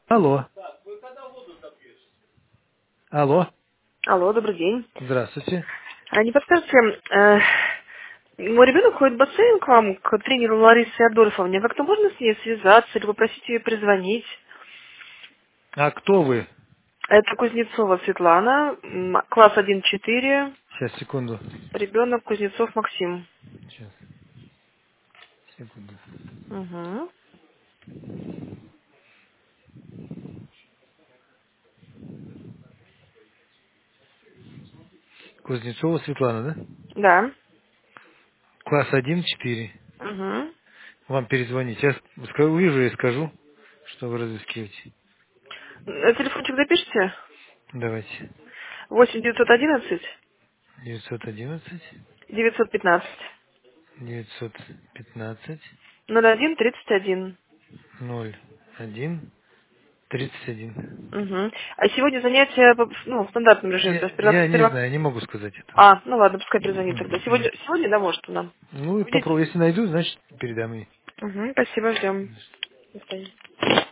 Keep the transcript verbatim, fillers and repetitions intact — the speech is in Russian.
Алло. Алло. Алло, добрый день. Здравствуйте. А не подскажете, э, мой ребенок ходит в бассейн к вам, к тренеру Ларисе Адольфовне. Как-то можно с ней связаться или попросить ее перезвонить? А кто вы? Это Кузнецова Светлана, м, класс один четыре, Сейчас, секунду. ребенок Кузнецов Максим. Сейчас, секунду. Угу. Кузнецова Светлана, да? Да. Класс один четыре. Угу. Вам перезвонить. Я ска- увижу и скажу, что вы разыскиваете. Телефончик запишите. Давайте. восемь девятьсот одиннадцать девятьсот одиннадцать, девятьсот пятнадцать девятьсот пятнадцать, ноль один тридцать один. ноль один тридцать один. Угу. А сегодня занятия по- ну, в стандартном режиме, то Я, есть я не перво- знаю, не могу сказать этого. А, ну ладно, пускай перезвонит тогда. Мгм. Сегодня, сегодня, да, может, нам. Ну и Видите? попробую. Если найду, значит передам ей. Угу, спасибо, ждем. До свидания.